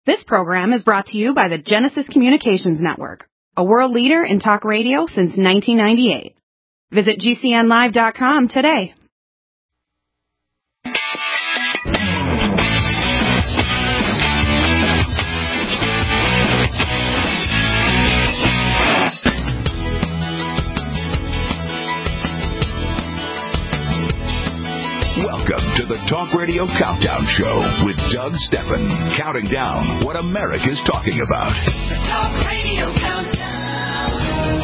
This program is brought to you by the Genesis Communications Network, a world leader in talk radio since 1998. Visit GCNlive.com today. Welcome to the Talk Radio Countdown Show with Doug Steffen, counting down what America's talking about. The Talk Radio Countdown.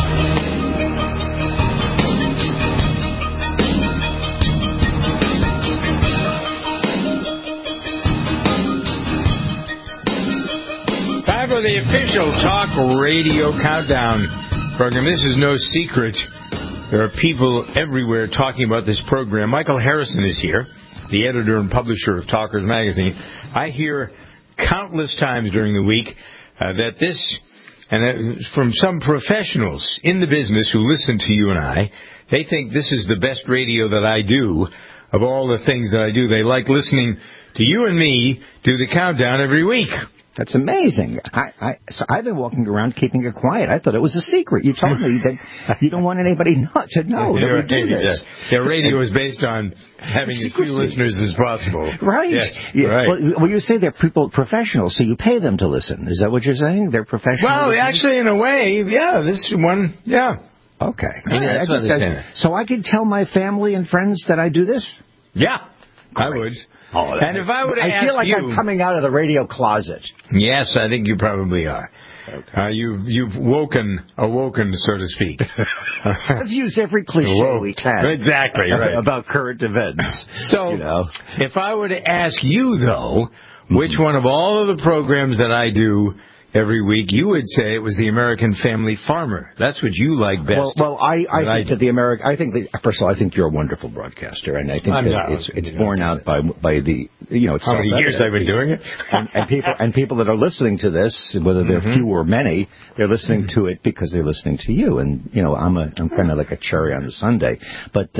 Time for the official Talk Radio Countdown program. This is no secret. There are people everywhere talking about this program. Michael Harrison is here, the editor and publisher of Talkers Magazine. I hear countless times during the week that this, and from some professionals in the business who listen to you and I, they think this is the best radio that I do. Of all the things that I do, they like listening to you and me do the countdown every week. That's amazing. So I've been walking around keeping it quiet. I thought it was a secret. You told me that you don't want anybody to know that we do this. Their radio is based on having as few listeners as possible. Right. Yes, yeah. right. Well, you say they're people professionals, so you pay them to listen. Is that what you're saying? They're professionals? Well, actually, in a way, yeah. This one, yeah. Okay. Yeah, that's what they're saying. So I could tell my family and friends that I do this? Yeah, great. I would. Oh, and if I were to ask I feel like you, I'm coming out of the radio closet. Yes, I think you probably are. Okay. You've awoken, so to speak. Let's use every cliche we can. Exactly, right. About current events. So, if I were to ask you, though, which one of all of the programs that I do every week, you would say it was the American Family Farmer. That's what you like best. Well, I think that the American. I think first of all, I think you're a wonderful broadcaster, and I think it's borne out by the It's how many years I've been doing it, and people that are listening to this, whether they're few or many, they're listening to it because they're listening to you, and I'm kind of like a cherry on the sundae. But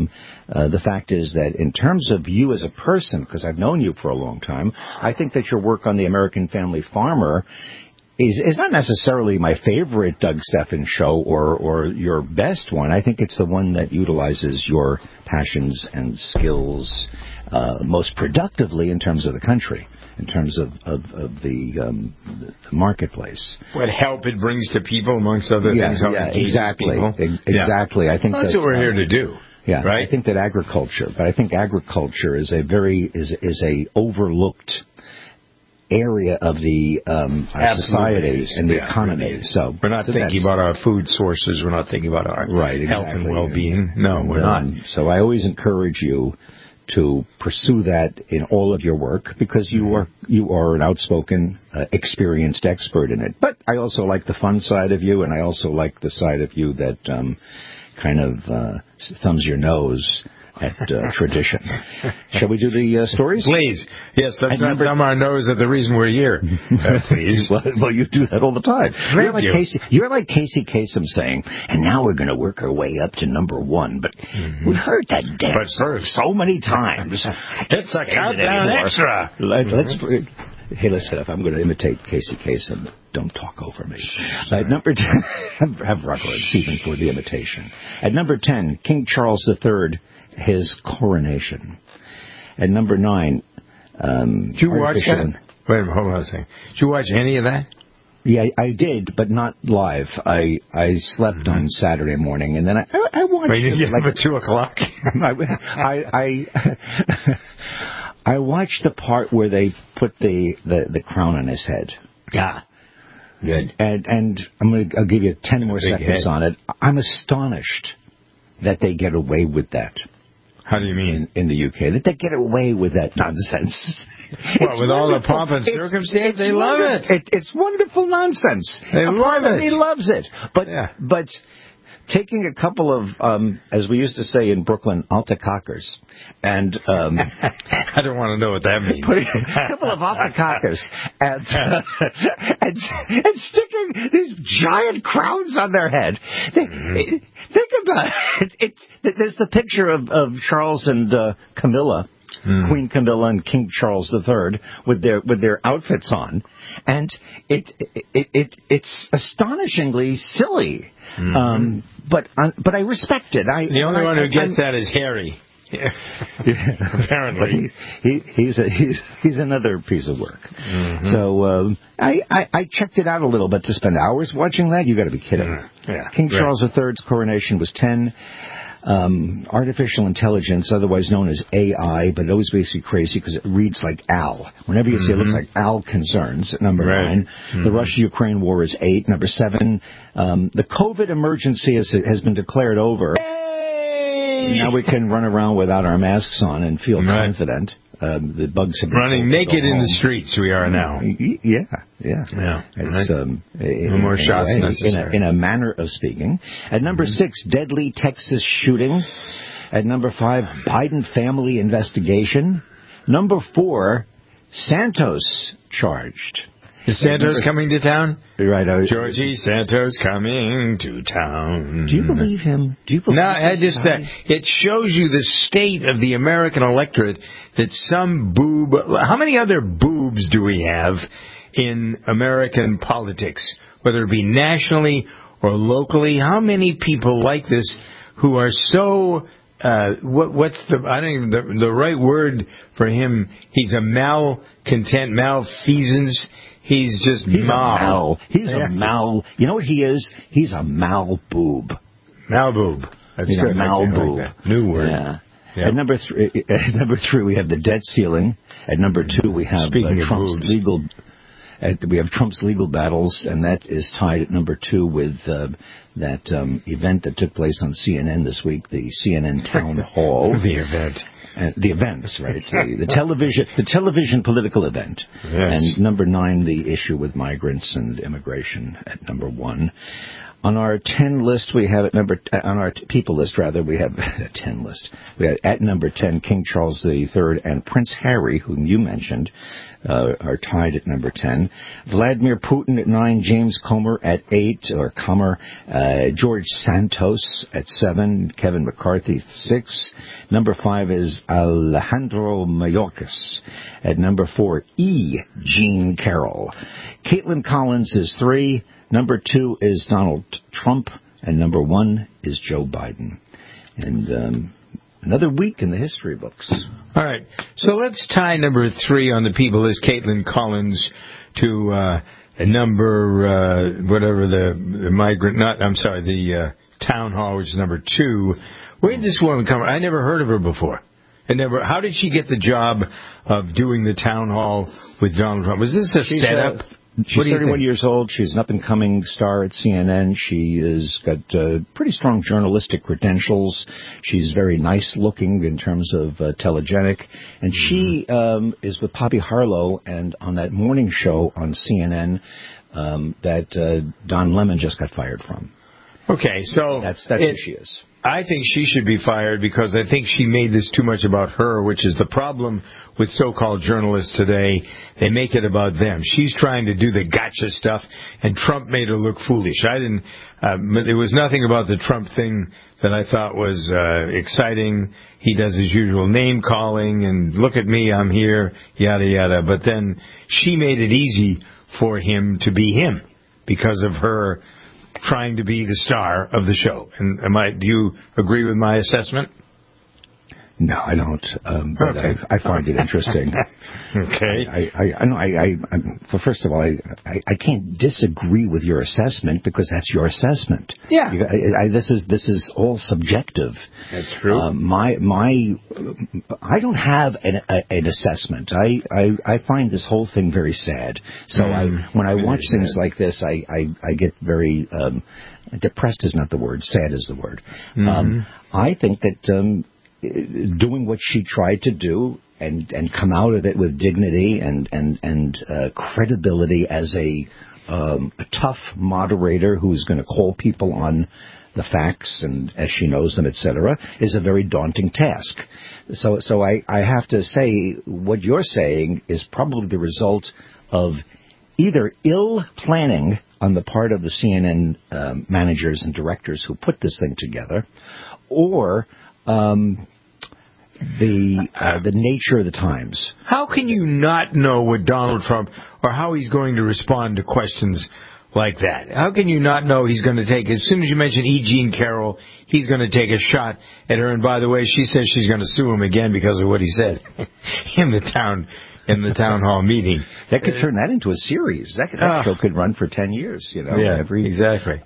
the fact is that in terms of you as a person, because I've known you for a long time, I think that your work on the American Family Farmer is not necessarily my favorite Doug Steffen show or your best one. I think it's the one that utilizes your passions and skills most productively in terms of the country, in terms of the marketplace. What help it brings to people, amongst other things. Exactly. Exactly. I think that's what we're here to do. Yeah, right. I think that agriculture is a overlooked area of the our society and the economy. So we're not thinking about our food sources. We're not thinking about our health and well-being. No, we're not. So I always encourage you to pursue that in all of your work because you are an outspoken, experienced expert in it. But I also like the fun side of you, and I also like the side of you that kind of thumbs your nose at tradition. Shall we do the stories? Please. Yes, let's not thumb our nose at the reason we're here. Please. Well, you do that all the time. You're like Casey Kasem saying, and now we're going to work our way up to number one. But we've heard that dance so many times. It's a countdown extra. Hey, listen, if I'm going to imitate Casey Kasem, don't talk over me. At number 10, have records even for the imitation. At number 10, King Charles III, his coronation. At number 9, did you watch that? Wait a minute, hold on a second. Did you watch any of that? Yeah, I did, but not live. I slept on Saturday morning, and then I watched it. You up at 2 o'clock? I watched the part where they put the crown on his head. Yeah. Good. And I'll give you 10 more seconds on it. I'm astonished that they get away with that. How do you mean? In the UK. That they get away with that nonsense. Well, with all the pomp and circumstance, they love it. It's wonderful nonsense. They love it. He loves it. But taking a couple of, as we used to say in Brooklyn, alta-cockers, and I don't want to know what that means. Putting a couple of alta-cockers and sticking these giant crowns on their head. Think about it. There's the picture of Charles and Camilla Queen Camilla and King Charles III with their outfits on, and it's astonishingly silly. But I respect it. The only one who gets that is Harry. Yeah. Apparently, he's another piece of work. So I checked it out a little bit. To spend hours watching that, you got to be kidding. King Charles III's coronation was 10. Artificial intelligence, otherwise known as AI, but it always makes you crazy because it reads like Al. Whenever you see it, looks like Al Concerns at number 9. The Russia-Ukraine war is 8. Number 7, the COVID emergency has been declared over. Now we can run around without our masks on and feel confident. The bugs have been running naked in the streets. We are now. Yeah. It's, no more shots necessary. In a manner of speaking. At number 6, deadly Texas shooting. At number 5, Biden family investigation. Number 4, Santos charged. Is Santos coming to town? Right. Georgie Santos coming to town. Do you believe him? No, it shows you the state of the American electorate that some boob... How many other boobs do we have in American politics? Whether it be nationally or locally, how many people like this who are so... what's the... I don't even... The right word for him, he's a malfeasance... He's just mal. He's a mal. You know what he is? He's a mal boob. Mal boob. That's good. Mal boob. Like new word. Yeah. At number 3, we have the debt ceiling. At number 2, we have Trump's legal. We have Trump's legal battles, and that is tied at number 2 with that event that took place on CNN this week, the CNN town hall. The events, right? The television political event. Yes. And number 9, the issue with migrants and immigration at number 1. On our 10 list, we have on our people list, rather, we have a 10 list. We have at number 10, King Charles III and Prince Harry, whom you mentioned, are tied at number 10. Vladimir Putin at 9, James Comer at 8, George Santos at 7, Kevin McCarthy 6. Number 5 is Alejandro Mayorkas. At number 4, Jean Carroll. Caitlin Collins is 3. Number 2 is Donald Trump, and number 1 is Joe Biden. And another week in the history books. All right. So let's tie number 3 on the people list, Caitlin Collins, to number, whatever the town hall, which is number 2. Where did this woman come from? I never heard of her before. How did she get the job of doing the town hall with Donald Trump? Was this a setup? She's 31 years old. She's an up-and-coming star at CNN. She has got pretty strong journalistic credentials. She's very nice-looking in terms of telegenic. And she is with Poppy Harlow and on that morning show on CNN that Don Lemon just got fired from. Okay, so... That's who she is. I think she should be fired because I think she made this too much about her, which is the problem with so-called journalists today. They make it about them. She's trying to do the gotcha stuff, and Trump made her look foolish. There was nothing about the Trump thing that I thought was exciting. He does his usual name-calling, and look at me, I'm here, yada, yada. But then she made it easy for him to be him because of her trying to be the star of the show. And do you agree with my assessment? No, I don't. But okay. I find it interesting. Okay. Well, first of all, I can't disagree with your assessment because that's your assessment. Yeah. This is all subjective. That's true. I don't have an assessment. I find this whole thing very sad. So when I watch things like this, I get very depressed. Is not the word. Sad is the word. I think that. Doing what she tried to do and come out of it with dignity and credibility as a tough moderator who's going to call people on the facts and as she knows them, etc., is a very daunting task. So I have to say what you're saying is probably the result of either ill planning on the part of the CNN managers and directors who put this thing together, or the nature of the times. How can you not know what Donald Trump or how he's going to respond to questions like that? How can you not know he's going to take, as soon as you mention E. Jean Carroll, he's going to take a shot at her. And by the way, she says she's going to sue him again because of what he said in the town hall meeting. That could turn that into a series. That show could run for 10 years. You know. Yeah, exactly.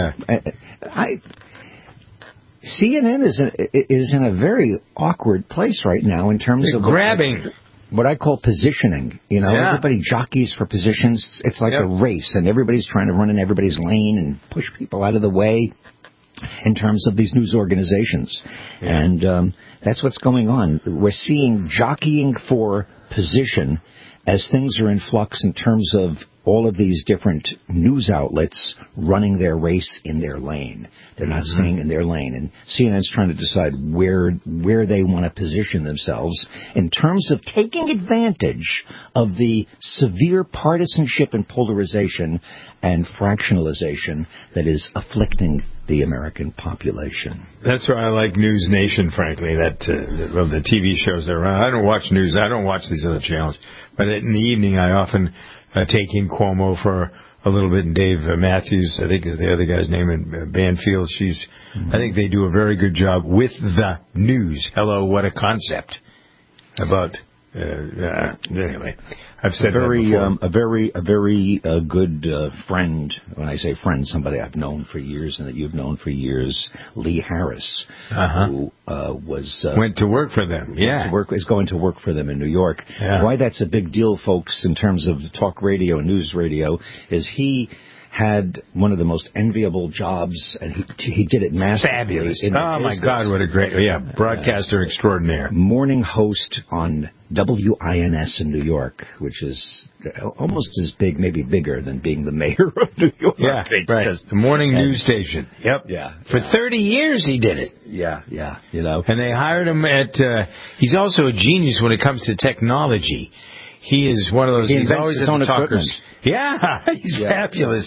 CNN is in a very awkward place right now in terms of grabbing. What I call positioning. You know, everybody jockeys for positions. It's like a race, and everybody's trying to run in everybody's lane and push people out of the way in terms of these news organizations. Yeah. And that's what's going on. We're seeing jockeying for position as things are in flux in terms of all of these different news outlets running their race in their lane. They're not staying in their lane. And CNN's trying to decide where they want to position themselves in terms of taking advantage of the severe partisanship and polarization and fractionalization that is afflicting the American population. That's why I like News Nation, frankly, of the TV shows that are on. I don't watch news. I don't watch these other channels. But in the evening, I often take in Cuomo for a little bit, and Dave Matthews, I think is the other guy's name, and Banfield. I think they do a very good job with the news. Hello, what a concept. About, anyway, I've said that before. A very good friend, when I say friend, somebody I've known for years and that you've known for years, Lee Harris, who went to work for them. Is going to work for them in New York. Yeah. Why that's a big deal, folks, in terms of talk radio and news radio, is he had one of the most enviable jobs, and he did it masterfully. Fabulous. Oh, my God, what a great, broadcaster extraordinaire. Morning host on WINS in New York, which is almost as big, maybe bigger than being the mayor of New York. Yeah, right. The morning news station. Yep. Yeah. For 30 years he did it. Yeah. You know. And they hired him he's also a genius when it comes to technology. He is one of those. He's always his own equipment. Yeah, he's fabulous.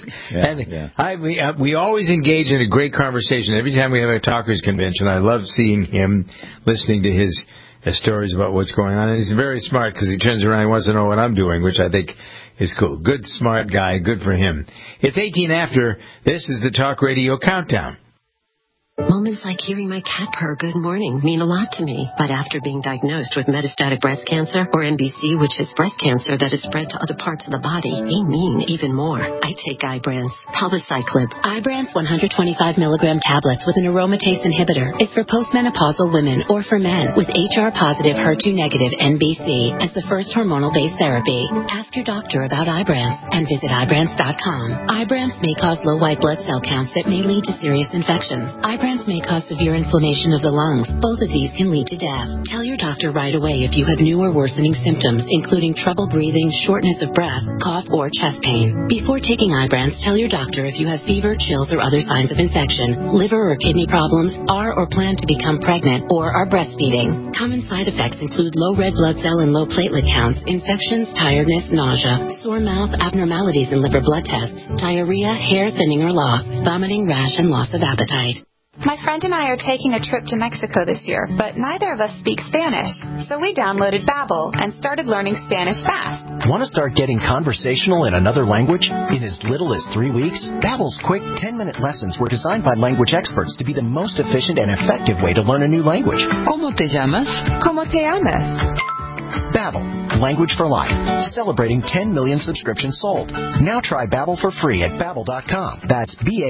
We always engage in a great conversation. Every time we have a talkers convention, I love seeing him, listening to his stories about what's going on. And he's very smart because he turns around and wants to know what I'm doing, which I think is cool. Good, smart guy. Good for him. It's 18 after. This is the Talk Radio Countdown. Moments like hearing my cat purr good morning mean a lot to me. But after being diagnosed with metastatic breast cancer, or MBC, which is breast cancer that is spread to other parts of the body, they mean even more. I take Ibrance, Palbociclib. Ibrance 125 milligram tablets with an aromatase inhibitor is for postmenopausal women or for men with HR-positive, HER2-negative MBC as the first hormonal-based therapy. Ask your doctor about Ibrance and visit Ibrance.com. Ibrance may cause low white blood cell counts that may lead to serious infections. Ibrance may cause severe inflammation of the lungs. Both of these can lead to death. Tell your doctor right away if you have new or worsening symptoms, including trouble breathing, shortness of breath, cough, or chest pain. Before taking Ibrance, tell your doctor if you have fever, chills, or other signs of infection, liver or kidney problems, are or plan to become pregnant, or are breastfeeding. Common side effects include low red blood cell and low platelet counts, infections, tiredness, nausea, sore mouth, abnormalities in liver blood tests, diarrhea, hair thinning or loss, vomiting, rash, and loss of appetite. My friend and I are taking a trip to Mexico this year, but neither of us speak Spanish. So we downloaded Babbel and started learning Spanish fast. Want to start getting conversational in another language? In as little as 3 weeks, Babbel's quick 10-minute lessons were designed by language experts to be the most efficient and effective way to learn a new language. ¿Cómo te llamas? ¿Cómo te llamas? Babbel, language for life. Celebrating 10 million subscriptions sold. Now try Babbel for free at Babbel.com. That's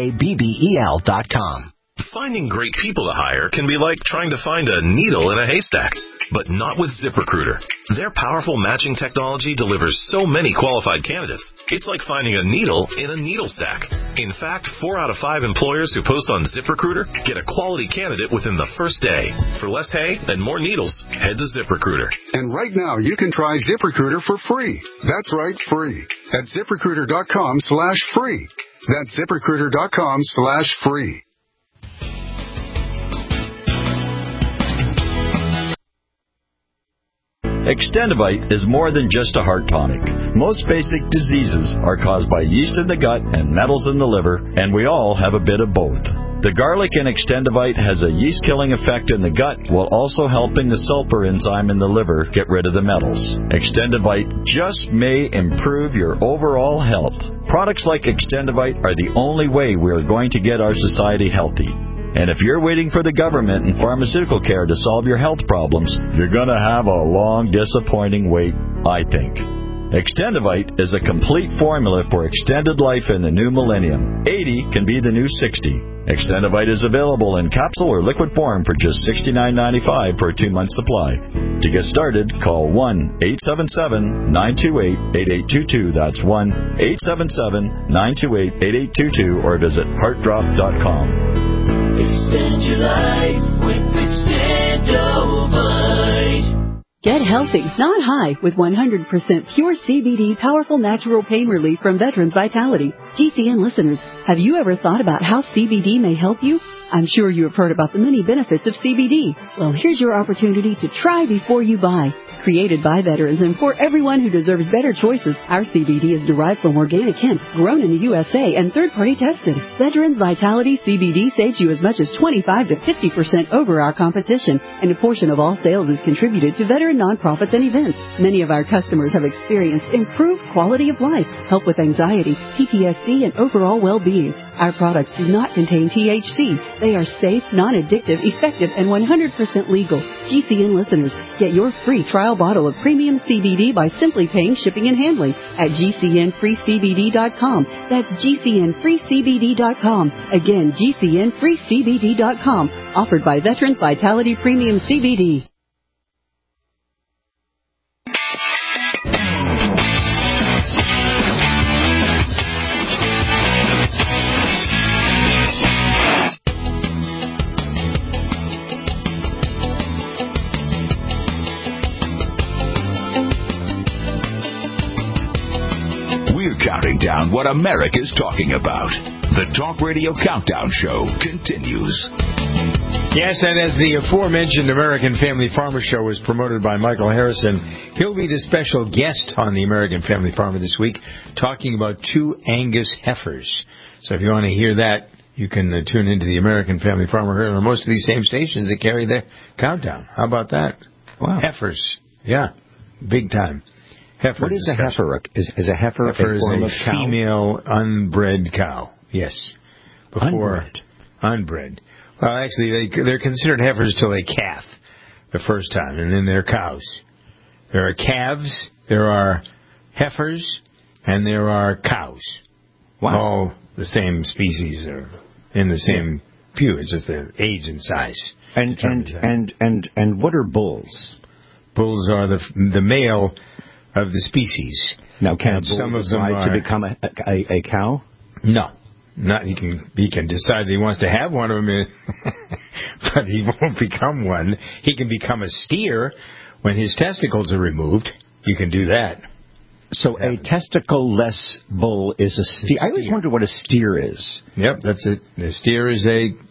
BABBEL.com. Finding great people to hire can be like trying to find a needle in a haystack, but not with ZipRecruiter. Their powerful matching technology delivers so many qualified candidates, it's like finding a needle in a needle stack. In fact, 4 out of 5 employers who post on ZipRecruiter get a quality candidate within the first day. For less hay and more needles, head to ZipRecruiter. And right now, you can try ZipRecruiter for free. That's right, free. At ZipRecruiter.com/free. That's ZipRecruiter.com/free. Extendivite is more than just a heart tonic. Most basic diseases are caused by yeast in the gut and metals in the liver, and we all have a bit of both. The garlic in Extendivite has a yeast-killing effect in the gut while also helping the sulfur enzyme in the liver get rid of the metals. Extendivite just may improve your overall health. Products like Extendivite are the only way we are going to get our society healthy. And if you're waiting for the government and pharmaceutical care to solve your health problems, you're going to have a long, disappointing wait, I think. Extendivite is a complete formula for extended life in the new millennium. 80 can be the new 60. Extendivite is available in capsule or liquid form for just $69.95 for a 2-month supply. To get started, call 1-877-928-8822. That's 1-877-928-8822 or visit heartdrop.com. Extend your life with Extendivite. Get healthy, not high, with 100% pure CBD powerful natural pain relief from Veterans Vitality. GCN listeners, have you ever thought about how CBD may help you? I'm sure you have heard about the many benefits of CBD. Well, here's your opportunity to try before you buy. Created by veterans and for everyone who deserves better choices, our CBD is derived from organic hemp, grown in the USA, and third-party tested. Veterans Vitality CBD saves you as much as 25 to 50% over our competition, and a portion of all sales is contributed to veteran nonprofits and events. Many of our customers have experienced improved quality of life, help with anxiety, PTSD, and overall well-being. Our products do not contain THC. They are safe, non-addictive, effective, and 100% legal. GCN listeners, get your free trial bottle of premium CBD by simply paying shipping and handling at GCNFreeCBD.com. That's GCNFreeCBD.com. Again, GCNFreeCBD.com. Offered by Veterans Vitality Premium CBD. Counting down what America's talking about. The Talk Radio Countdown Show continues. Yes, and as the aforementioned American Family Farmer Show was promoted by Michael Harrison, he'll be the special guest on the American Family Farmer this week, talking about 2 Angus heifers. So if you want to hear that, you can tune into the American Family Farmer here on most of these same stations that carry the countdown. How about that? Wow. Heifers. Yeah. Big time. Heifer what is discussion. A heifer? Is a heifer a form of cow? Female unbred cow. Yes. Unbred. Well, actually, they're considered heifers till they calf the first time, and then they're cows. There are calves, there are heifers, and there are cows. Wow. All the same species are in the same pew. It's just the age and size. And what are bulls? Bulls are the male of the species. Now, can a bull decide to become a cow? No. Not he can decide that he wants to have one of them, but he won't become one. He can become a steer when his testicles are removed. You can do that. So a testicle-less bull is a steer. I always wonder what a steer is. Yep, that's it. The steer is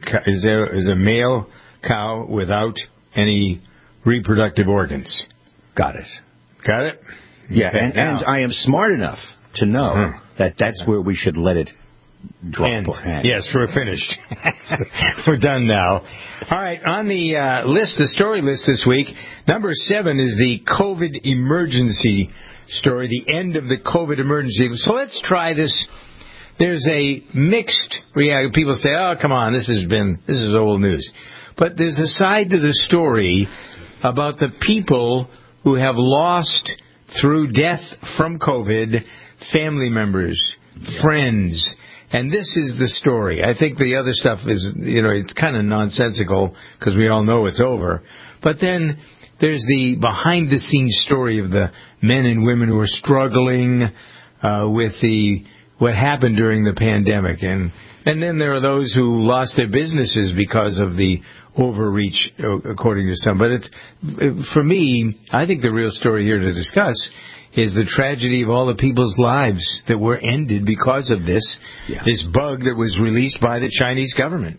a male cow without any reproductive organs. Got it. Got it? Yeah, and I am smart enough to know that that's where we should let it drop or hang. Yes, we're finished. We're done now. All right, on the list, the story list this week, number 7 is the COVID emergency story, the end of the COVID emergency. So let's try this. There's a mixed reaction. People say, oh, come on, this is old news. But there's a side to the story about the people who have lost through death from COVID family members, friends. And this is the story. I think the other stuff is, it's kind of nonsensical because we all know it's over. But then there's the behind-the-scenes story of the men and women who are struggling with what happened during the pandemic. And then there are those who lost their businesses because of the overreach, according to some. But for me, I think the real story here to discuss is the tragedy of all the people's lives that were ended because of this bug that was released by the Chinese government.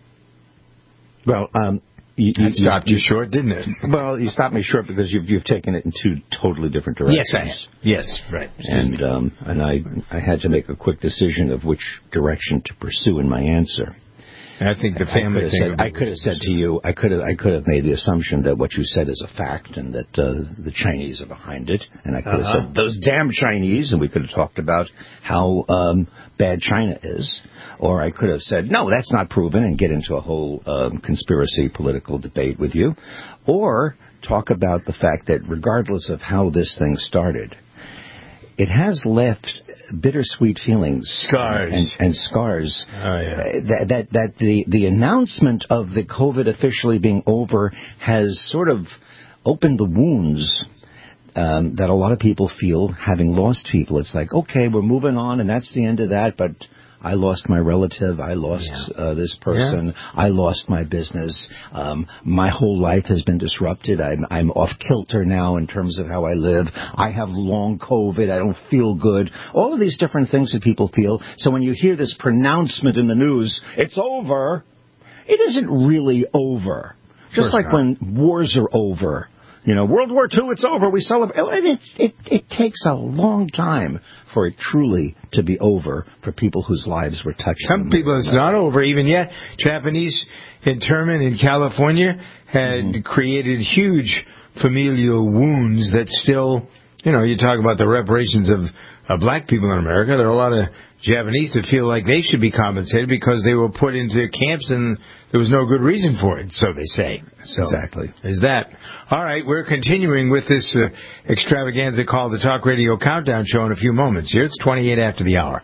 Well, that stopped you short, didn't it? Well, you stopped me short because you've taken it in 2 totally different directions. Yes, I have. Yes, right. And I had to make a quick decision of which direction to pursue in my answer. I think the family thing. I could have said to you, I could have made the assumption that what you said is a fact and that the Chinese are behind it. And I could have said, those damn Chinese, and we could have talked about how bad China is. Or I could have said, no, that's not proven, and get into a whole conspiracy political debate with you. Or talk about the fact that regardless of how this thing started, it has left bittersweet feelings, scars, and scars. Oh, yeah. That the announcement of the COVID officially being over has sort of opened the wounds that a lot of people feel having lost people. It's like, okay, we're moving on, and that's the end of that, but I lost my relative. I lost this person. Yeah. I lost my business. My whole life has been disrupted. I'm off kilter now in terms of how I live. I have long COVID. I don't feel good. All of these different things that people feel. So when you hear this pronouncement in the news, it's over, it isn't really over. Just like when wars are over. You know, World War II, it's over. We celebrate. It takes a long time for it truly to be over for people whose lives were touched. Some people, it's not over even yet. Japanese internment in California had created huge familial wounds that still, you know, you talk about the reparations of black people in America. There are a lot of Japanese that feel like they should be compensated because they were put into camps and there was no good reason for it, so they say. So exactly. Is that. All right, we're continuing with this extravaganza called the Talk Radio Countdown Show in a few moments. Here, it's 28 after the hour.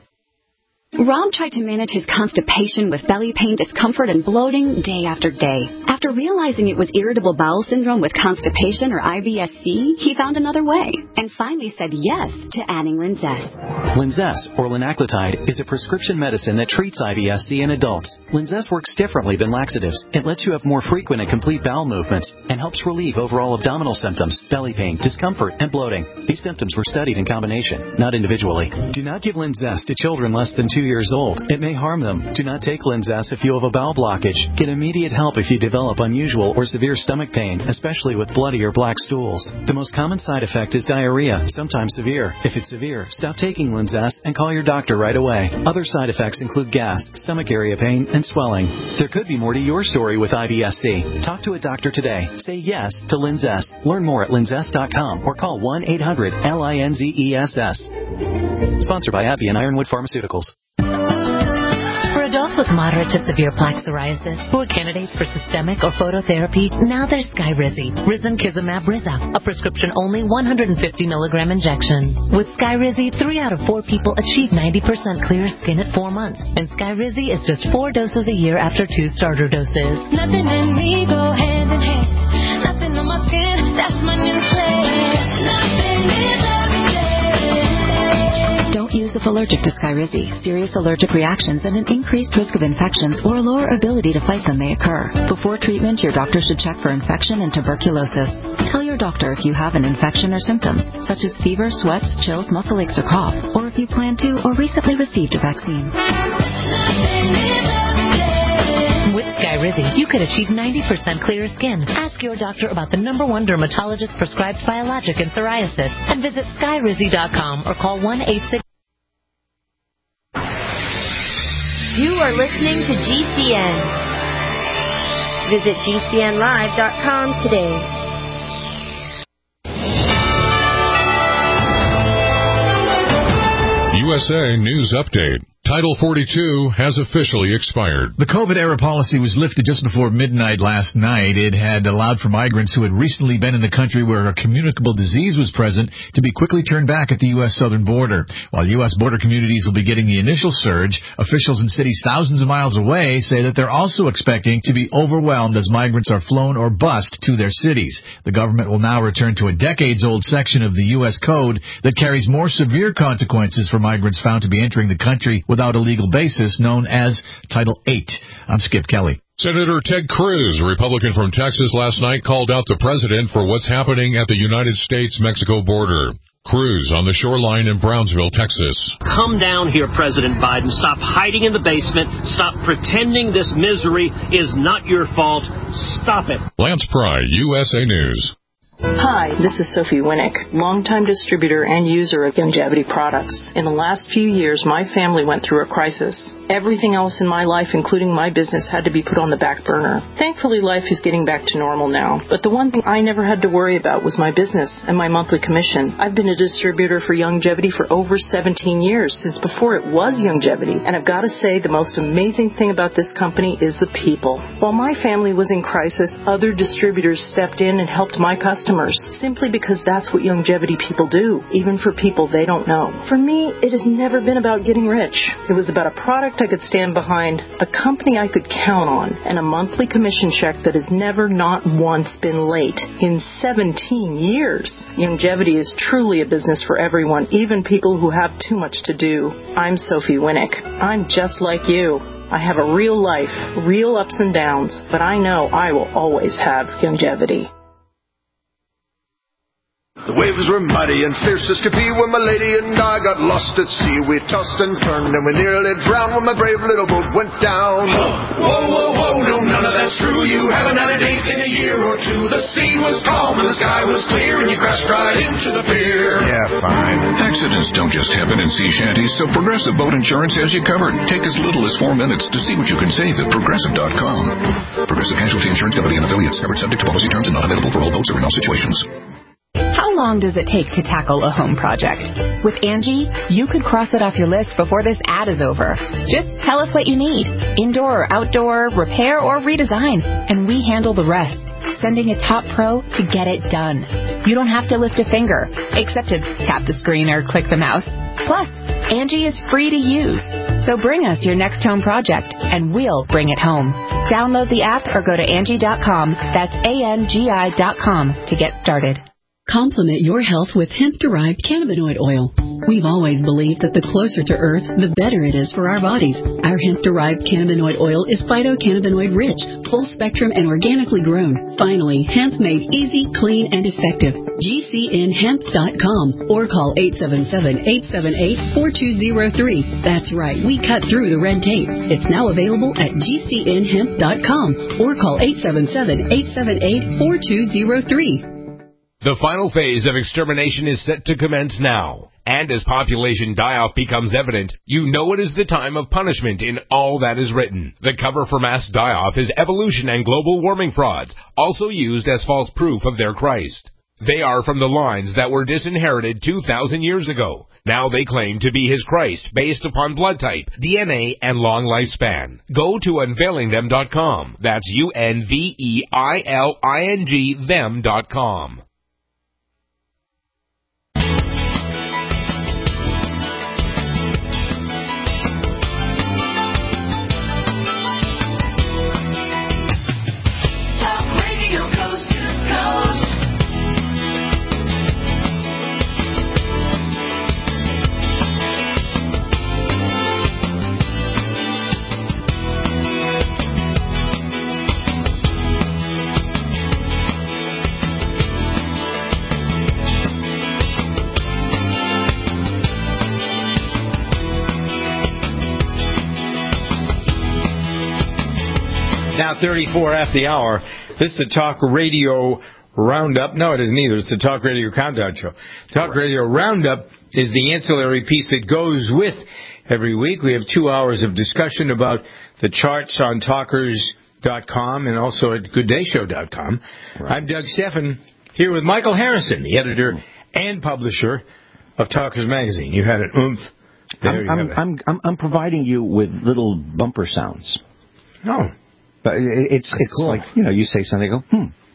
Rob tried to manage his constipation with belly pain, discomfort, and bloating day after day. After realizing it was irritable bowel syndrome with constipation, or IBS-C, he found another way and finally said yes to adding Linzess. Linzess, or linaclotide, is a prescription medicine that treats IBS-C in adults. Linzess works differently than laxatives. It lets you have more frequent and complete bowel movements and helps relieve overall abdominal symptoms, belly pain, discomfort, and bloating. These symptoms were studied in combination, not individually. Do not give Linzess to children less than 2 years old. It may harm them. Do not take Linzess if you have a bowel blockage. Get immediate help if you develop unusual or severe stomach pain, especially with bloody or black stools. The most common side effect is diarrhea, sometimes severe. If it's severe, stop taking Linzess and call your doctor right away. Other side effects include gas, stomach area pain, and swelling. There could be more to your story with IBS-C. Talk to a doctor today. Say yes to Linzess. Learn more at linzess.com or call 1-800-LINZESS. Sponsored by AbbVie and Ironwood Pharmaceuticals. For adults with moderate to severe plaque psoriasis who are candidates for systemic or phototherapy, now there's Skyrizi, Risankizumab Riza, a prescription-only 150 milligram injection. With Skyrizi, 3 out of 4 people achieve 90% clear skin at 4 months, and Skyrizi is just 4 doses a year after 2 starter doses. Nothing in me go hand in hand. Nothing on my skin, that's my new plan. Nothing is Don't use if allergic to Skyrizi. Serious allergic reactions and an increased risk of infections or a lower ability to fight them may occur. Before treatment, your doctor should check for infection and tuberculosis. Tell your doctor if you have an infection or symptoms, such as fever, sweats, chills, muscle aches, or cough, or if you plan to or recently received a vaccine. With Skyrizi, you could achieve 90% clearer skin. Ask your doctor about the #1 dermatologist-prescribed biologic in psoriasis and visit Skyrizi.com or call 1-866. You are listening to GCN. Visit GCNlive.com today. USA News Update. Title 42 has officially expired. The COVID-era policy was lifted just before midnight last night. It had allowed for migrants who had recently been in the country where a communicable disease was present to be quickly turned back at the U.S. southern border. While U.S. border communities will be getting the initial surge, officials in cities thousands of miles away say that they're also expecting to be overwhelmed as migrants are flown or bused to their cities. The government will now return to a decades-old section of the U.S. Code that carries more severe consequences for migrants found to be entering the country without a legal basis, known as Title 8. I'm Skip Kelly. Senator Ted Cruz, a Republican from Texas, last night called out the president for what's happening at the United States-Mexico border. Cruz on the shoreline in Brownsville, Texas. Come down here, President Biden. Stop hiding in the basement. Stop pretending this misery is not your fault. Stop it. Lance Pry, USA News. Hi, this is Sophie Winnick, longtime distributor and user of Youngevity products. In the last few years, my family went through a crisis. Everything else in my life, including my business, had to be put on the back burner. Thankfully, life is getting back to normal now. But the one thing I never had to worry about was my business and my monthly commission. I've been a distributor for Youngevity for over 17 years, since before it was Youngevity. And I've got to say, the most amazing thing about this company is the people. While my family was in crisis, other distributors stepped in and helped my customers, simply because that's what Youngevity people do, even for people they don't know. For me, it has never been about getting rich. It was about a product I could stand behind, a company I could count on, and a monthly commission check that has never not once been late in 17 years. Youngevity is truly a business for everyone, even people who have too much to do. I'm Sophie Winnick. I'm just like you. I have a real life, real ups and downs, but I know I will always have Youngevity. The waves were mighty and fierce as could be when my lady and I got lost at sea. We tossed and turned and we nearly drowned when my brave little boat went down. Whoa, whoa, whoa, no, none of that's true. You haven't had a date in a year or two. The sea was calm and the sky was clear and you crashed right into the pier. Yeah, fine. Accidents don't just happen in sea shanties, so Progressive Boat Insurance has you covered. Take as little as 4 minutes to see what you can save at Progressive.com. Progressive Casualty Insurance Company and affiliates, covered subject to policy terms and not available for all boats or in all situations. How long does it take to tackle a home project? With Angie, you could cross it off your list before this ad is over. Just tell us what you need. Indoor or outdoor, repair or redesign. And we handle the rest, sending a top pro to get it done. You don't have to lift a finger, except to tap the screen or click the mouse. Plus, Angie is free to use. So bring us your next home project, and we'll bring it home. Download the app or go to Angie.com. That's ANGI.com to get started. Complement your health with hemp-derived cannabinoid oil. We've always believed that the closer to Earth, the better it is for our bodies. Our hemp-derived cannabinoid oil is phytocannabinoid-rich, full-spectrum, and organically grown. Finally, hemp made easy, clean, and effective. GCNhemp.com or call 877-878-4203. That's right, we cut through the red tape. It's now available at GCNhemp.com or call 877-878-4203. The final phase of extermination is set to commence now. And as population die-off becomes evident, you know it is the time of punishment in all that is written. The cover for mass die-off is evolution and global warming frauds, also used as false proof of their Christ. They are from the lines that were disinherited 2,000 years ago. Now they claim to be his Christ based upon blood type, DNA, and long lifespan. Go to unveilingthem.com. That's UNVEILING them.com. Now 34 after the hour. This is the Talk Radio Roundup. No, it isn't either. It's the Talk Radio Countdown Show. Talk Radio Roundup is the ancillary piece that goes with every week. We have 2 hours of discussion about the charts on Talkers.com and also at GoodDayShow.com. Right. I'm Doug Steffen, here with Michael Harrison, the editor and publisher of Talkers Magazine. You had an oomph. I'm providing you with little bumper sounds. Oh. But it's cool. Like, you know, you say something, go,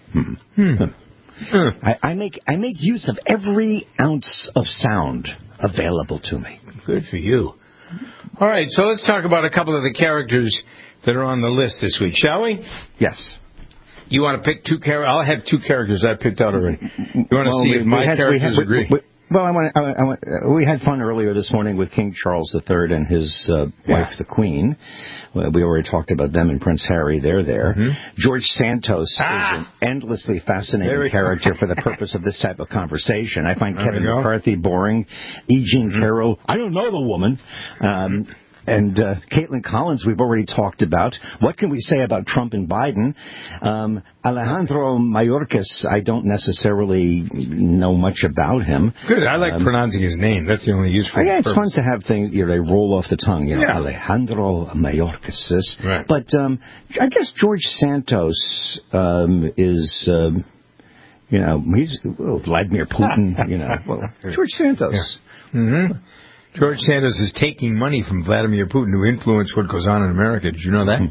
I make use of every ounce of sound available to me. Good for you. All right, so let's talk about a couple of the characters that are on the list this week, shall we? Yes. You want to pick two characters? I'll have two characters I picked out already. You want to see if my characters agree? We had fun earlier this morning with King Charles III and his wife, the Queen. We already talked about them and Prince Harry. They're there. Mm-hmm. George Santos is an endlessly fascinating character for the purpose of this type of conversation. I find Kevin McCarthy boring. E. Jean Carroll, I don't know the woman. And Caitlin Collins, we've already talked about. What can we say about Trump and Biden? Alejandro Mayorkas, I don't necessarily know much about him. Good. I like pronouncing his name. That's the only useful Yeah, it's purpose. fun to have things, they roll off the tongue. Yeah. Alejandro Mayorkas. Right. But I guess George Santos is... he's Vladimir Putin, George Santos. Yeah. Mm-hmm. George Santos is taking money from Vladimir Putin to influence what goes on in America. Did you know that?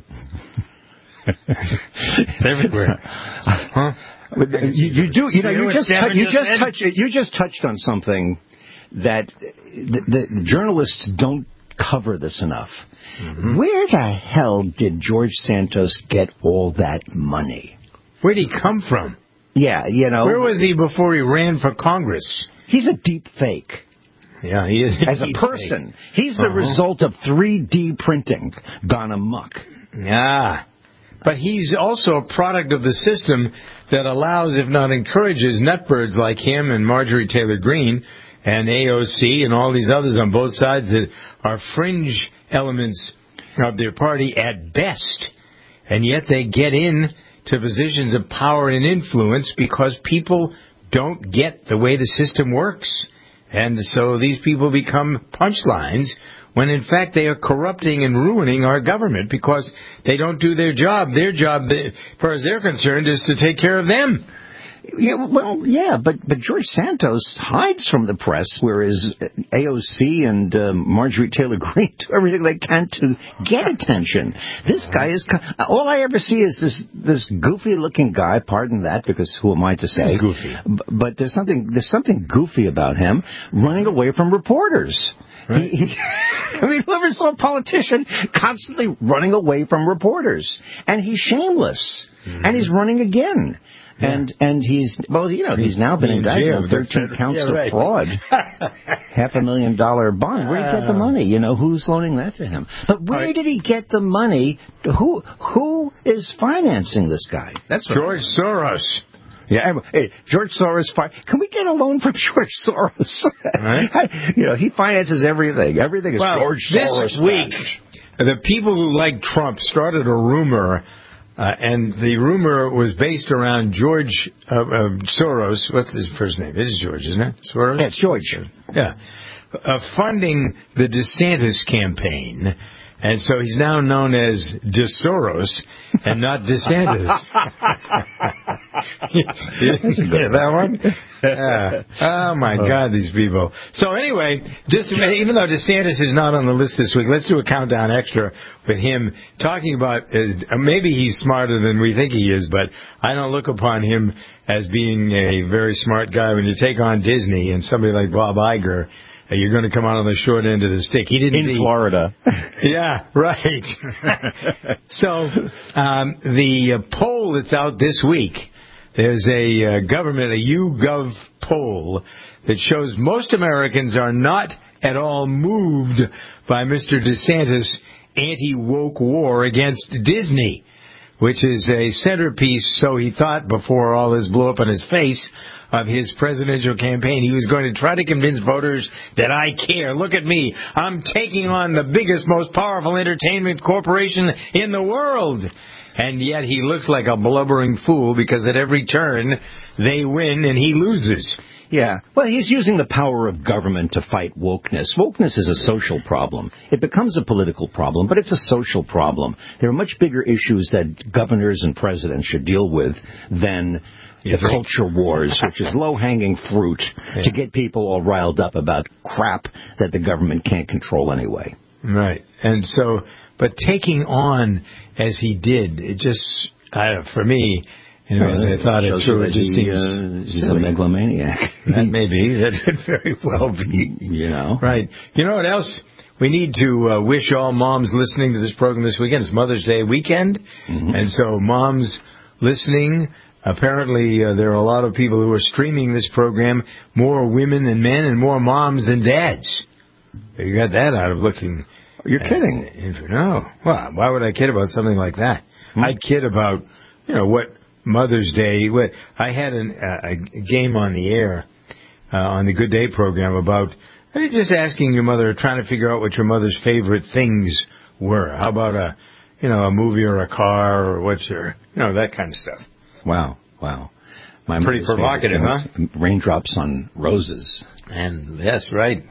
It's everywhere. Huh? You just touched on something that the journalists don't cover this enough. Mm-hmm. Where the hell did George Santos get all that money? Where'd he come from? Yeah, Where was he before he ran for Congress? He's a deep fake. Yeah, he is. As a person. He's the result of 3D printing gone amok. Yeah. But he's also a product of the system that allows, if not encourages, nutbirds like him and Marjorie Taylor Greene and AOC and all these others on both sides that are fringe elements of their party at best. And yet they get in to positions of power and influence because people don't get the way the system works. And so these people become punchlines when in fact they are corrupting and ruining our government because they don't do their job. Their job, as far as they're concerned, is to take care of them. Yeah, but George Santos hides from the press, whereas AOC and Marjorie Taylor Greene do everything they can to get attention. This guy is... All I ever see is this goofy-looking guy, pardon that, because who am I to say? He's goofy. But there's something goofy about him running away from reporters. Right. Whoever saw a politician constantly running away from reporters. And he's shameless. Mm-hmm. And he's running again. Yeah. And he's now been indicted on 13 counts of fraud. $500,000 bond. Where did he get the money? Who's loaning that to him? But where did he get the money? Who is financing this guy? That's George Soros. Yeah, hey, George Soros. Can we get a loan from George Soros? Right. He finances everything. Everything is George Soros. This week, the people who like Trump started a rumor. And the rumor was based around George Soros. What's his first name? It is George, isn't it? Soros? Yeah, it's George. Yeah. Funding the DeSantis campaign. And so he's now known as DeSoros and not DeSantis. Yeah, that one? Yeah. Oh, my God, these people. So anyway, even though DeSantis is not on the list this week, let's do a countdown extra with him talking about, maybe he's smarter than we think he is, but I don't look upon him as being a very smart guy. When you take on Disney and somebody like Bob Iger, you're going to come out on the short end of the stick. He didn't in Florida. Yeah, right. So the poll that's out this week, there's a government, a YouGov poll that shows most Americans are not at all moved by Mr. DeSantis' anti-woke war against Disney, which is a centerpiece, so he thought before all this blew up in his face, of his presidential campaign. He was going to try to convince voters that I care. Look at me. I'm taking on the biggest, most powerful entertainment corporation in the world. And yet he looks like a blubbering fool because at every turn they win and he loses. Yeah. Well, he's using the power of government to fight wokeness. Wokeness is a social problem. It becomes a political problem, but it's a social problem. There are much bigger issues that governors and presidents should deal with than the culture wars, which is low-hanging fruit to get people all riled up about crap that the government can't control anyway. Right. And so, but taking on as he did, it just, for me, as I thought it through, it just seems he's a megalomaniac. That may be. That could very well be. Right. You know what else? We need to wish all moms listening to this program this weekend. It's Mother's Day weekend. Mm-hmm. And so moms listening, apparently there are a lot of people who are streaming this program, more women than men and more moms than dads. You got that out of looking. You're kidding. No. Well, why would I kid about something like that? I'd kid about, what Mother's Day. I had a game on the air on the Good Day program about Are you just asking your mother, trying to figure out what your mother's favorite things were? How about a movie or a car or what's your, that kind of stuff. Wow. My pretty provocative, huh? Raindrops on roses. And yes, right.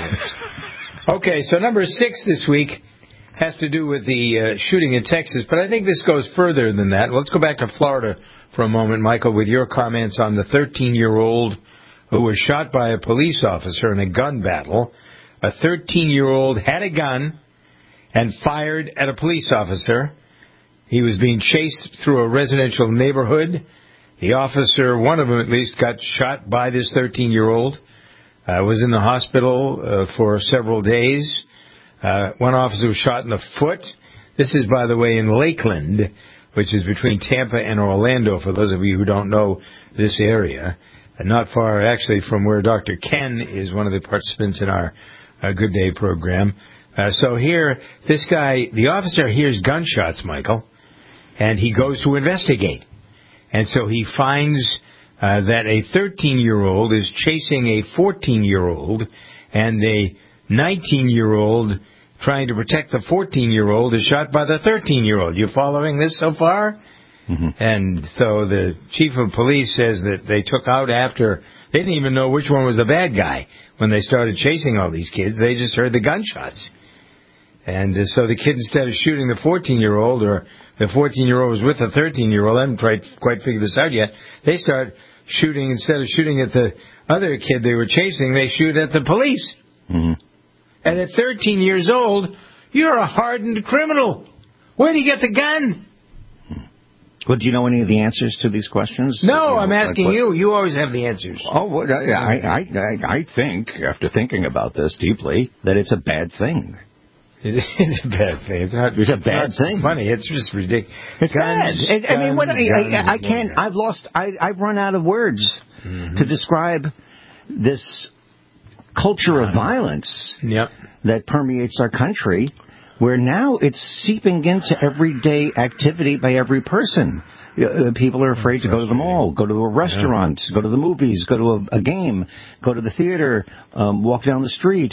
Okay, so number 6 this week has to do with the shooting in Texas, but I think this goes further than that. Let's go back to Florida for a moment, Michael, with your comments on the 13-year-old who was shot by a police officer in a gun battle. A 13-year-old had a gun and fired at a police officer. He was being chased through a residential neighborhood. The officer, one of them at least, got shot by this 13-year-old. Was in the hospital for several days. One officer was shot in the foot. This is, by the way, in Lakeland, which is between Tampa and Orlando, for those of you who don't know this area. Not far, actually, from where Dr. Ken is one of the participants in our Good Day program. So here, this guy, the officer hears gunshots, Michael, and he goes to investigate. And so he finds that a 13-year-old is chasing a 14-year-old, and a 19-year-old trying to protect the 14-year-old is shot by the 13-year-old. You following this so far? Mm-hmm. And so the chief of police says that they took out after, they didn't even know which one was the bad guy when they started chasing all these kids. They just heard the gunshots. And so the kid, instead of shooting the 14-year-old, or the 14-year-old was with the 13-year-old, I haven't quite figured this out yet, they start shooting, instead of shooting at the other kid they were chasing, they shoot at the police. Mm-hmm. And at 13 years old, you're a hardened criminal. Where do you get the gun? Well, do you know any of the answers to these questions? No, I'm asking you. You always have the answers. Oh, well, I think, after thinking about this deeply, that it's a bad thing. It is a bad thing. It's a bad thing. Funny. It's just ridiculous. It's bad. I mean, I can't. I've run out of words to describe this culture of violence that permeates our country, where now it's seeping into everyday activity by every person. People are afraid to go to the mall, go to a restaurant, go to the movies, go to a game, go to the theater, walk down the street.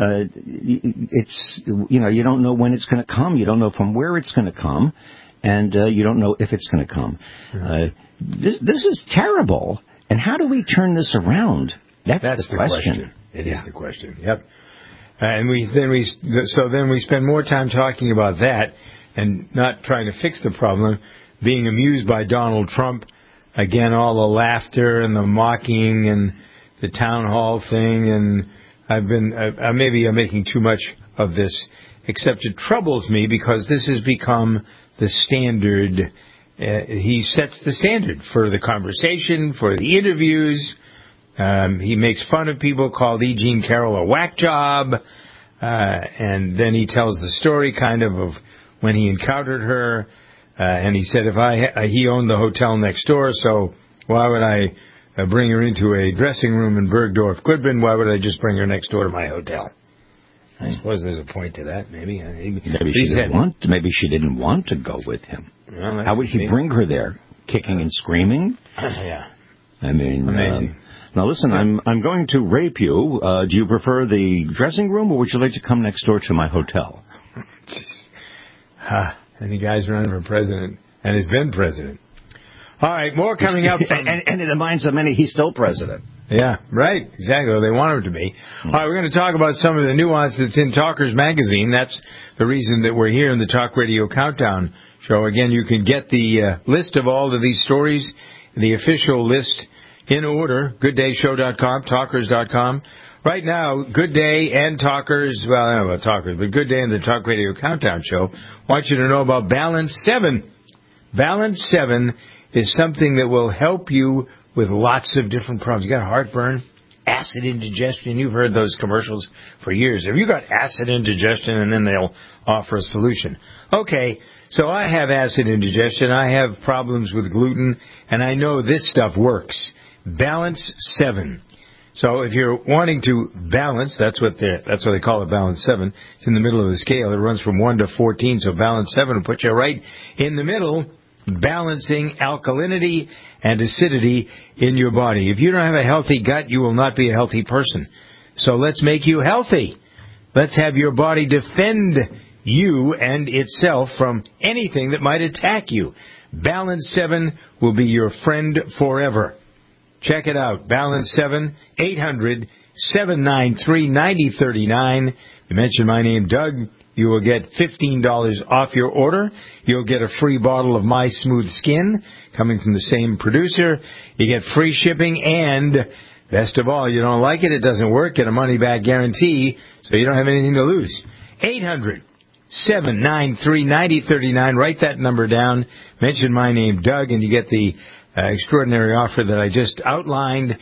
It's, you don't know when it's going to come. You don't know from where it's going to come, and you don't know if it's going to come. This is terrible. And how do we turn this around? That's the question. It is the question. Yep. And then we spend more time talking about that and not trying to fix the problem, being amused by Donald Trump. Again, all the laughter and the mocking and the town hall thing. And maybe I'm making too much of this, except it troubles me because this has become the standard. He sets the standard for the conversation, for the interviews. He makes fun of people, called E. Jean Carroll a whack job, and then he tells the story kind of when he encountered her, and he said he owned the hotel next door, so why would I bring her into a dressing room in Bergdorf Goodman? Why would I just bring her next door to my hotel? I suppose there's a point to that, maybe. Maybe she didn't want to go with him. Well, how would he bring her there? Kicking and screaming? Yeah. I mean, now listen, I'm going to rape you. Do you prefer the dressing room, or would you like to come next door to my hotel? And the guy's running for president, and has been president. All right, more coming up. And in the minds of many, he's still president. Yeah, right. Exactly. They want him to be. All right, we're going to talk about some of the nuance that's in Talkers Magazine. That's the reason that we're here in the Talk Radio Countdown Show. Again, you can get the list of all of these stories, the official list in order, gooddayshow.com, talkers.com. Right now, Good Day and Talkers, well, I don't know about Talkers, but Good Day and the Talk Radio Countdown Show want you to know about Balance 7. Balance 7 is something that will help you with lots of different problems. You got heartburn, acid indigestion. You've heard those commercials for years. Have you got acid indigestion? And then they'll offer a solution. Okay, so I have acid indigestion. I have problems with gluten, and I know this stuff works. Balance 7. So if you're wanting to balance, that's what they call it, Balance 7. It's in the middle of the scale. It runs from 1 to 14, so Balance 7 will put you right in the middle, balancing alkalinity and acidity in your body. If you don't have a healthy gut, you will not be a healthy person. So let's make you healthy. Let's have your body defend you and itself from anything that might attack you. Balance 7 will be your friend forever. Check it out. Balance 7, 800-793-9039. You mention my name, Doug. You will get $15 off your order. You'll get a free bottle of My Smooth Skin coming from the same producer. You get free shipping, and best of all, you don't like it, it doesn't work, get a money-back guarantee, so you don't have anything to lose. 800-793-9039. Write that number down. Mention my name, Doug, and you get the extraordinary offer that I just outlined.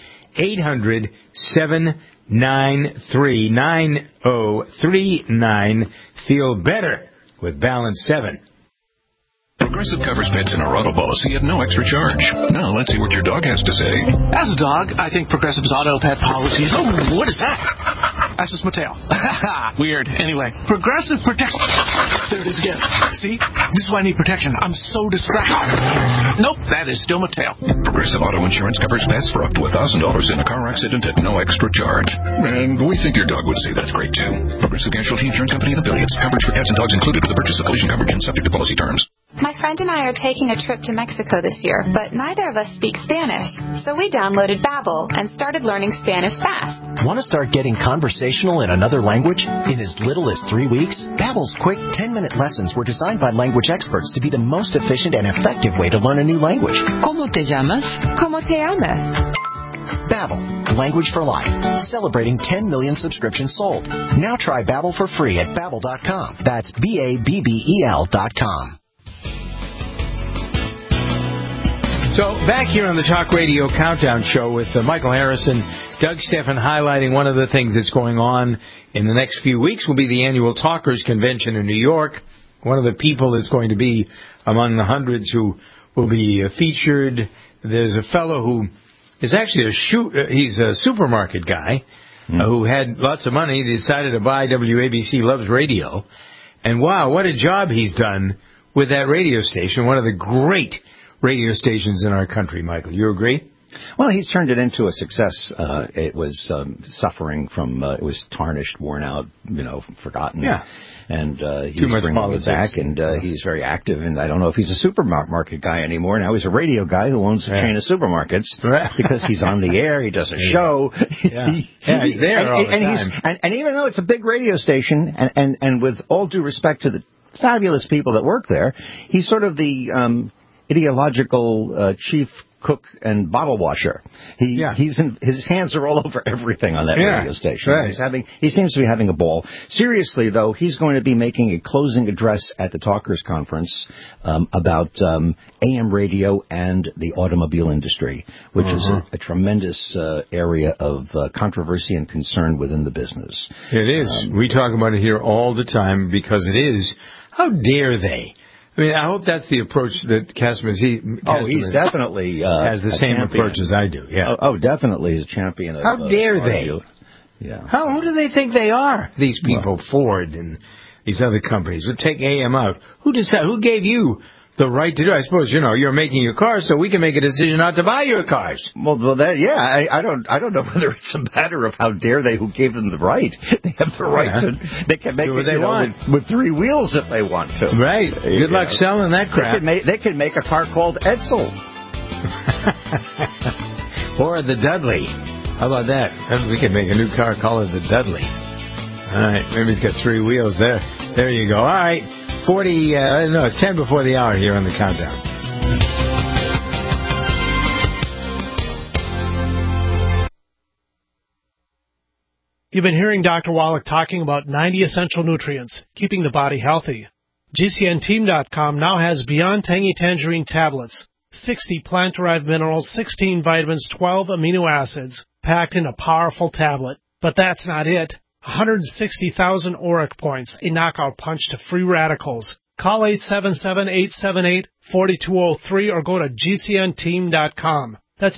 800-793-9039. Feel better with Balance 7. Progressive covers pets in our auto policy at no extra charge. Now, let's see what your dog has to say. As a dog, I think Progressive's auto pet policies... Oh, what is that? That's just my tail. Weird. Anyway, Progressive protects... There it is again. See? This is why I need protection. I'm so distracted. Nope, that is still my tail. Progressive Auto Insurance covers pets for up to $1,000 in a car accident at no extra charge. And we think your dog would say that's great, too. Progressive Casualty Insurance Company and affiliates. Coverage for cats and dogs included with the purchase of collision coverage and subject to policy terms. My friend and I are taking a trip to Mexico this year, but neither of us speak Spanish. So we downloaded Babbel and started learning Spanish fast. Want to start getting conversational in another language? In as little as 3 weeks, Babbel's quick 10-minute lessons were designed by language experts to be the most efficient and effective way to learn a new language. ¿Cómo te llamas? ¿Cómo te llamas? Babbel, language for life, celebrating 10 million subscriptions sold. Now try Babbel for free at Babbel.com. That's BABBEL.com. So, back here on the Talk Radio Countdown Show with Michael Harrison, Doug Stephan, highlighting one of the things that's going on in the next few weeks will be the annual Talkers Convention in New York. One of the people that's going to be among the hundreds who will be featured, there's a fellow who is actually he's a supermarket guy who had lots of money, decided to buy WABC Loves Radio. And wow, what a job he's done with that radio station, one of the great radio stations in our country, Michael. You agree? Well, he's turned it into a success. It was suffering from, it was tarnished, worn out, forgotten. Yeah. And he's bringing it back, and he's very active. And I don't know if he's a supermarket guy anymore. Now he's a radio guy who owns a chain of supermarkets because he's on the air. He does a show. Yeah, he's there all the time. And even though it's a big radio station, and with all due respect to the fabulous people that work there, he's sort of the ideological chief cook and bottle washer. His hands are all over everything on that radio station. Right. He seems to be having a ball. Seriously, though, he's going to be making a closing address at the Talkers Conference about AM radio and the automobile industry, which is a tremendous area of controversy and concern within the business. It is. We talk about it here all the time because it is. How dare they? I mean, I hope that's the approach that Casimir... Oh, he's definitely has the same approach as I do. Yeah. Oh, definitely he's a champion of... How dare they? Yeah. Who do they think they are? These people, Ford and these other companies. We'll take AM out. Who decided? Who gave you the right to do it? I suppose you're making your car, so we can make a decision not to buy your cars. Well, I don't know whether it's a matter of how dare they who gave them the right. They have the right to. They can make what they want with 3 wheels if they want to. Right. Good luck selling that crap. They could make a car called Edsel. Or the Dudley. How about that? We could make a new car, call it the Dudley. All right. Maybe it's got 3 wheels there. There you go. All right. It's 10 before the hour here on the countdown. You've been hearing Dr. Wallach talking about 90 essential nutrients, keeping the body healthy. GCNteam.com now has Beyond Tangy Tangerine tablets, 60 plant-derived minerals, 16 vitamins, 12 amino acids, packed in a powerful tablet. But that's not it. 160,000 ORAC points, a knockout punch to free radicals. Call 877-878-4203 or go to GCNteam.com. That's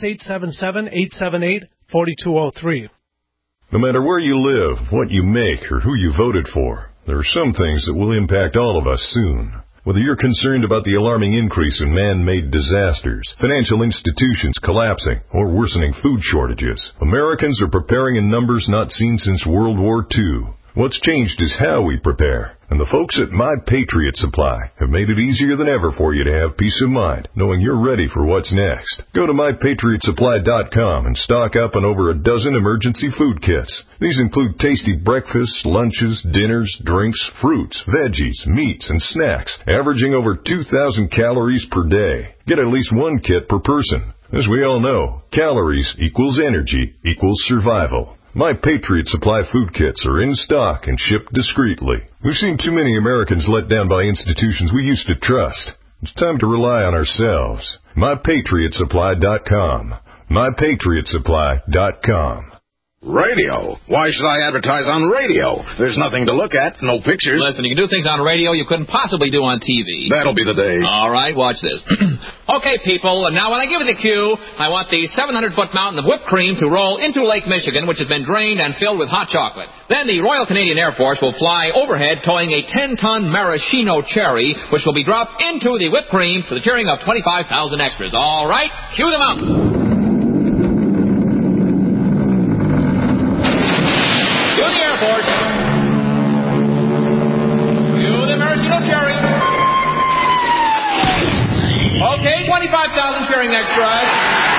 877-878-4203. No matter where you live, what you make, or who you voted for, there are some things that will impact all of us soon. Whether you're concerned about the alarming increase in man-made disasters, financial institutions collapsing, or worsening food shortages, Americans are preparing in numbers not seen since World War II. What's changed is how we prepare. And the folks at My Patriot Supply have made it easier than ever for you to have peace of mind, knowing you're ready for what's next. Go to MyPatriotSupply.com and stock up on over a dozen emergency food kits. These include tasty breakfasts, lunches, dinners, drinks, fruits, veggies, meats, and snacks, averaging over 2,000 calories per day. Get at least one kit per person. As we all know, calories equals energy equals survival. My Patriot Supply food kits are in stock and shipped discreetly. We've seen too many Americans let down by institutions we used to trust. It's time to rely on ourselves. MyPatriotSupply.com. MyPatriotSupply.com. Radio? Why should I advertise on radio? There's nothing to look at, no pictures. Listen, you can do things on radio you couldn't possibly do on TV. That'll be the day. All right, watch this. Okay, people, and now when I give you the cue, I want the 700-foot mountain of whipped cream to roll into Lake Michigan, which has been drained and filled with hot chocolate. Then the Royal Canadian Air Force will fly overhead towing a 10-ton maraschino cherry, which will be dropped into the whipped cream for the cheering of 25,000 extras. All right, cue them out. Okay, 25,000 cheering extras.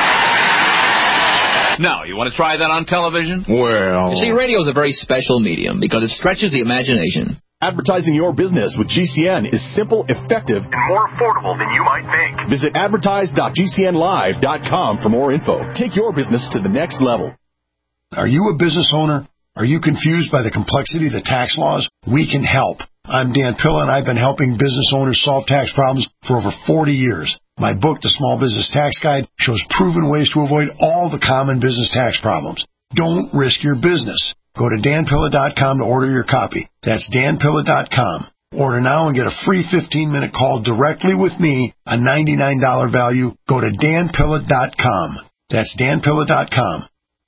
Now, you want to try that on television? Well... You see, radio is a very special medium because it stretches the imagination. Advertising your business with GCN is simple, effective, and more affordable than you might think. Visit advertise.gcnlive.com for more info. Take your business to the next level. Are you a business owner? Are you confused by the complexity of the tax laws? We can help. I'm Dan Pilla, and I've been helping business owners solve tax problems for over 40 years. My book, The Small Business Tax Guide, shows proven ways to avoid all the common business tax problems. Don't risk your business. Go to danpilla.com to order your copy. That's danpilla.com. Order now and get a free 15-minute call directly with me, a $99 value. Go to danpilla.com. That's danpilla.com.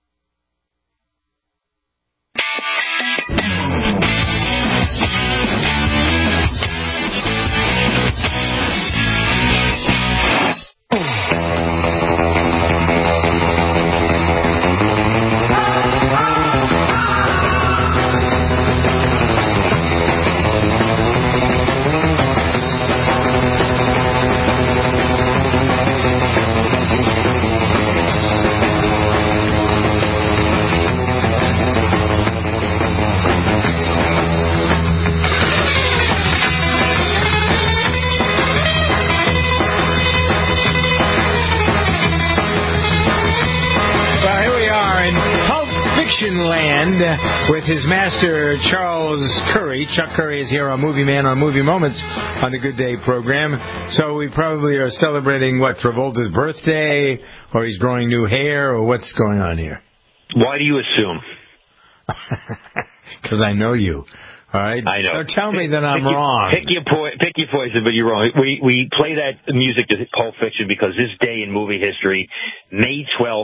Land with his master Charles Curry. Chuck Curry is here on Movie Man on Movie Moments on the Good Day program. So we probably are celebrating Travolta's birthday, or he's growing new hair, or what's going on here? Why do you assume? Because I know you. All right. I know. So tell me that I'm wrong. Pick your poison, but you're wrong. We play that music to Pulp Fiction because this day in movie history, May 12th.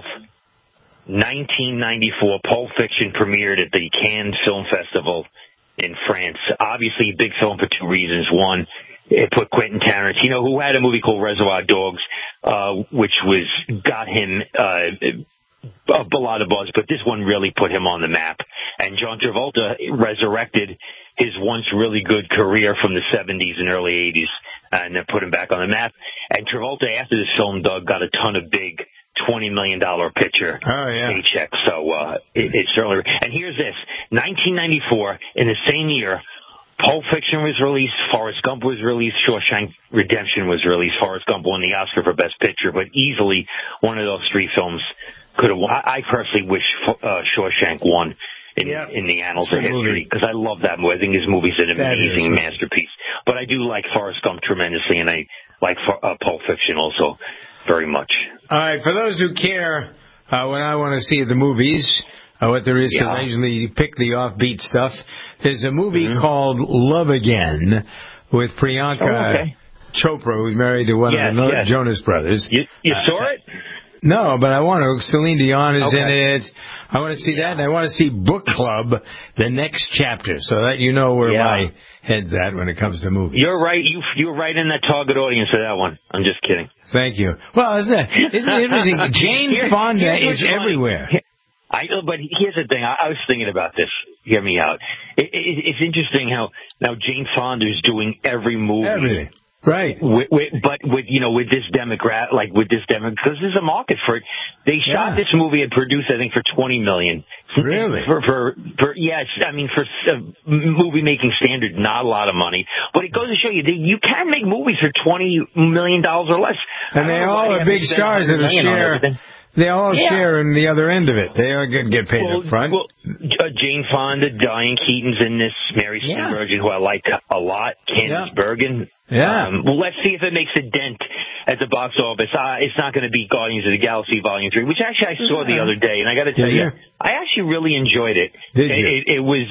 1994, Pulp Fiction premiered at the Cannes Film Festival in France. Obviously, a big film for two reasons. One, it put Quentin Tarantino, who had a movie called Reservoir Dogs, which got him a lot of buzz, but this one really put him on the map. And John Travolta resurrected his once really good career from the 70s and early 80s, and then put him back on the map. And Travolta, after this film, Doug, got a ton of big $20 million picture paycheck. So it certainly. And here's this: 1994, in the same year, Pulp Fiction was released, Forrest Gump was released, Shawshank Redemption was released. Forrest Gump won the Oscar for Best Picture, but easily one of those three films could have won. I personally wish Shawshank won in the annals of history, because I love that movie. I think this movie's an amazing masterpiece. But I do like Forrest Gump tremendously, and I like Pulp Fiction also very much. All right, for those who care, when I want to see the movies, what there is, because I usually pick the offbeat stuff, there's a movie called Love Again with Priyanka Chopra, who's married to one of the Jonas Brothers. You saw it? No, but I want to. Celine Dion is in it. I want to see that, and I want to see Book Club, the next chapter, so that you know where my head's at when it comes to movies. You're right. You're right in that target audience for that one. I'm just kidding. Thank you. Well, isn't it interesting? Jane Fonda is everywhere. But here's the thing. I was thinking about this. Hear me out. It's interesting how now Jane Fonda is doing every movie. Everything. Right. With this demographic, because there's a market for it. They shot this movie and produced, I think, for $20 million. Really? For movie making standard, not a lot of money. But it goes to show you can make movies for $20 million or less. And they all are big stars that share. They all share in the other end of it. They are going to get paid up front. Well, Jane Fonda, Diane Keaton's in this, Mary Steenburgen, who I like a lot, Candice Bergen. Well, let's see if it makes a dent at the box office. It's not going to be Guardians of the Galaxy Volume 3, which actually I saw the other day, and I got to tell you, I actually really enjoyed it. Did you? It was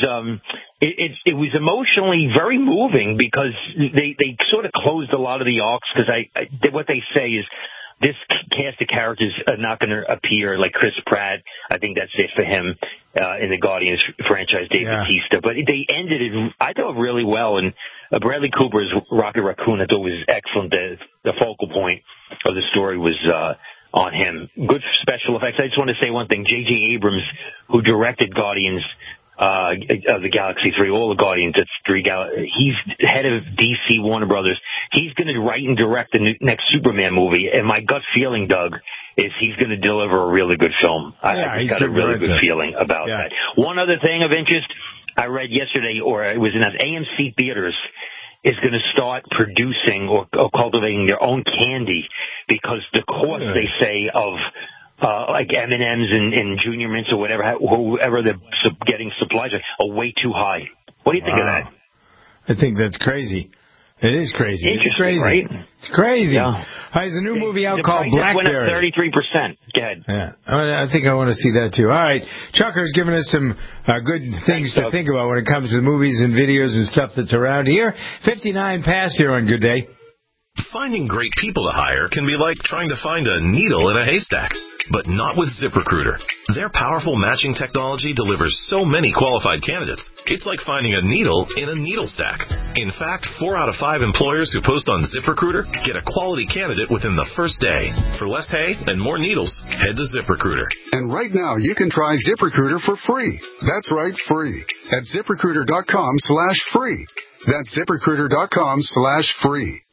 emotionally very moving because they sort of closed a lot of the arcs because what they say is this cast of characters are not going to appear like Chris Pratt. I think that's it for him in the Guardians franchise, Dave Bautista. But they ended it, I thought, really well. And Bradley Cooper's Rocket Raccoon, I thought, was excellent. The focal point of the story was on him. Good special effects. I just want to say one thing. J.J. Abrams, who directed Guardians of the Galaxy 3, all the Guardians, that's he's head of DC Warner Brothers. He's going to write and direct the next Superman movie, and my gut feeling, Doug, is he's going to deliver a really good film. I just got a really good feeling about that. One other thing of interest, I read yesterday, or it was in AMC Theaters, is going to start producing or cultivating their own candy because the cost, they say, of like M&Ms and Junior Mints or whoever they're getting supplies are way too high. What do you think of that? I think that's crazy. It is crazy. It's crazy. Right? It's crazy. There's a new movie out called Blackberry. Went up 33%. Go ahead. Yeah, I think I want to see that too. All right, Chucker's given us some good things to think about when it comes to movies and videos and stuff that's around here. 59 past here on Good Day. Finding great people to hire can be like trying to find a needle in a haystack. But not with ZipRecruiter. Their powerful matching technology delivers so many qualified candidates, it's like finding a needle in a needle stack. In fact, 4 out of 5 employers who post on ZipRecruiter get a quality candidate within the first day. For less hay and more needles, head to ZipRecruiter. And right now, you can try ZipRecruiter for free. That's right, free. At ZipRecruiter.com/free. That's ZipRecruiter.com/free.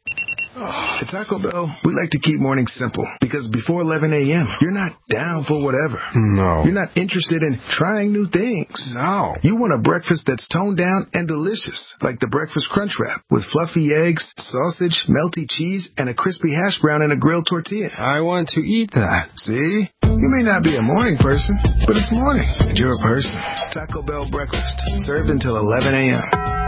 At Taco Bell, we like to keep mornings simple because before 11 a.m., you're not down for whatever. No. You're not interested in trying new things. No. You want a breakfast that's toned down and delicious, like the Breakfast Crunch Wrap with fluffy eggs, sausage, melty cheese, and a crispy hash brown and a grilled tortilla. I want to eat that. See? You may not be a morning person, but it's morning, and you're a person. Taco Bell breakfast, served until 11 a.m.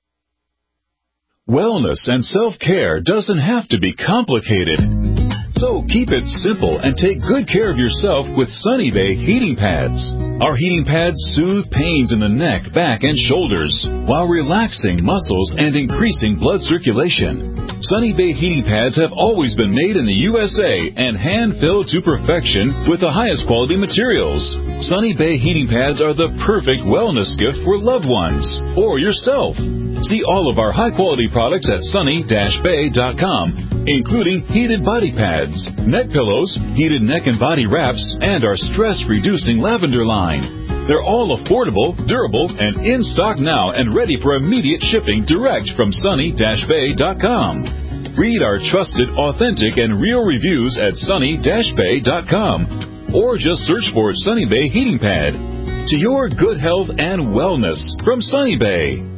Wellness and self-care doesn't have to be complicated. So keep it simple and take good care of yourself with Sunny Bay heating pads. Our heating pads soothe pains in the neck, back, and shoulders while relaxing muscles and increasing blood circulation. Sunny Bay heating pads have always been made in the USA and hand-filled to perfection with the highest quality materials. Sunny Bay heating pads are the perfect wellness gift for loved ones or yourself. See all of our high-quality products at sunny-bay.com, including heated body pads, neck pillows, heated neck and body wraps, and our stress-reducing lavender line. They're all affordable, durable, and in stock now and ready for immediate shipping direct from sunny-bay.com. Read our trusted, authentic, and real reviews at sunny-bay.com, or just search for Sunny Bay Heating Pad. To your good health and wellness from Sunny Bay.